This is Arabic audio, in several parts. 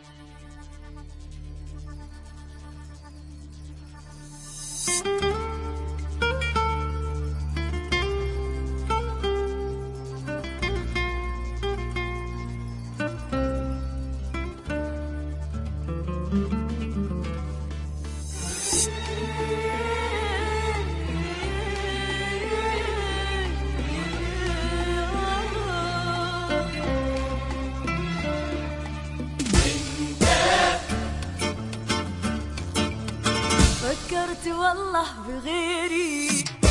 فكرت والله بغيري،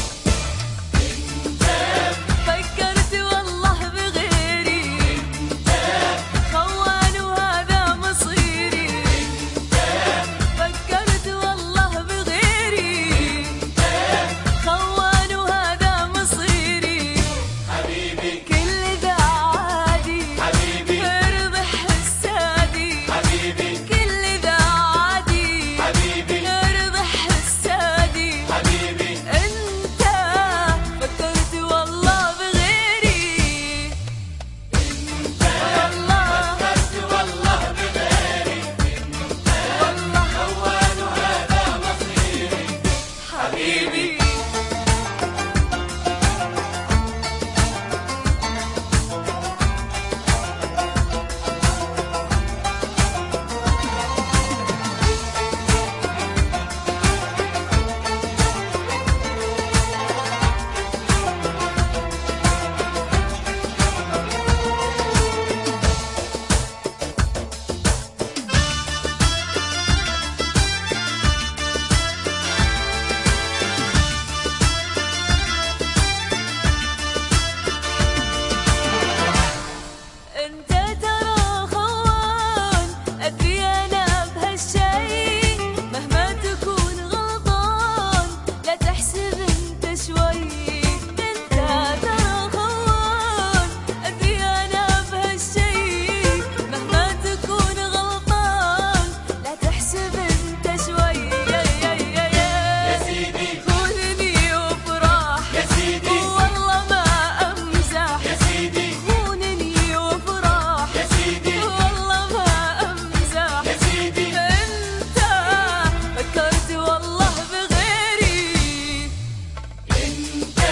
فكرت والله بغيري، خوان وهذا مصيري. فكرت والله بغيري، خوان وهذا مصيري. حبيبي كل ذا عادي، حبيبي ارضي حسادي. حبيبي كل ذا عادي، حبيبي ارضي حسادي. حبيبي انت فكرت والله بغيري، والله فكرت والله بغيري، والله خوان وهذا مصيري. حبيبي. انت ترى خوان، ادري انا بهالشي. مهما تكون غلطان لا تحسب انت شوي. انت ترى خوان، ادري انا بهالشي. مهما تكون غلطان لا تحسب انت شوي. يا سيدي خذني وافرح، يا سيدي والله ما امزح. يا سيدي خونني وافرح، يا سيدي والله ما امزح. يا سيدي انت فكرت والله بغيري، انت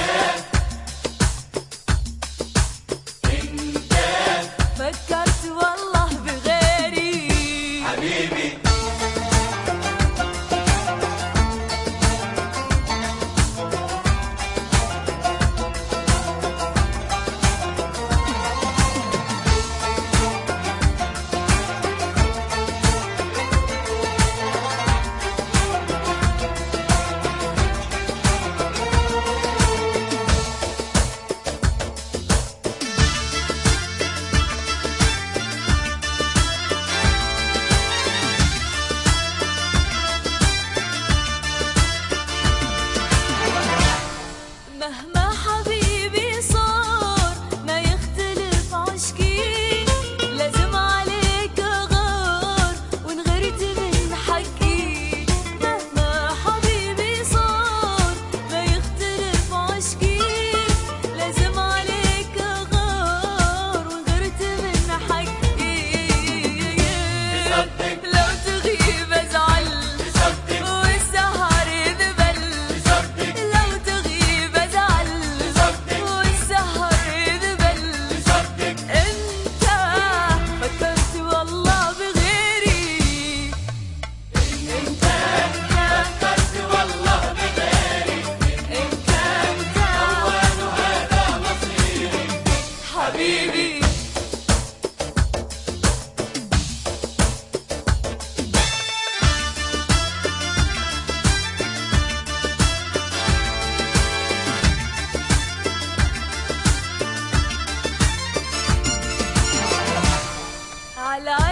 فكرت والله بغيري. حبيبي مهما حبيبي صار ما يختلف عشقي. لازم عليك اغار وانغرت من حقي. مهما حبيبي صار ما يختلف عشقي. لازم عليك اغار وانغرت من حقي. بصدق لو تغيب ازعل بصدق والسهر يذبل. بصدق لو تغيب ازعل بصدق والسهر يذبل. بصدق انت فكرت والله بغيري، انت فكرت والله بغيري، انت خوان وهذا مصيري. حبيبي. على